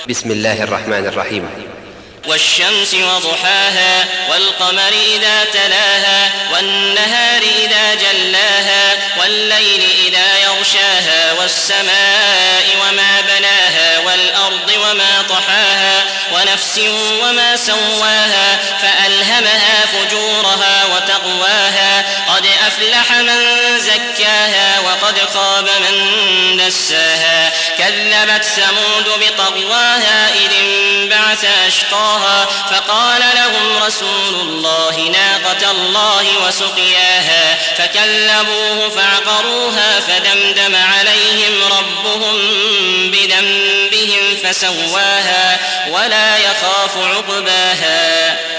بسم الله الرحمن الرحيم. والشمس وضحاها والقمر إذا تلاها والنهار إذا جلاها والليل إذا يغشاها والسماء وما بناها والأرض وما طحاها ونفس وما سواها فألهمها فجورها وتقواها قد أفلح من زكاها وقد خاب من دساها كذبت ثمود بطغواها إذ انبعث أشقاها فقال لهم رسول الله ناقة الله وسقياها فكذبوه فعقروها فدمدم عليهم ربهم بذنبهم فسواها ولا يخاف عقباها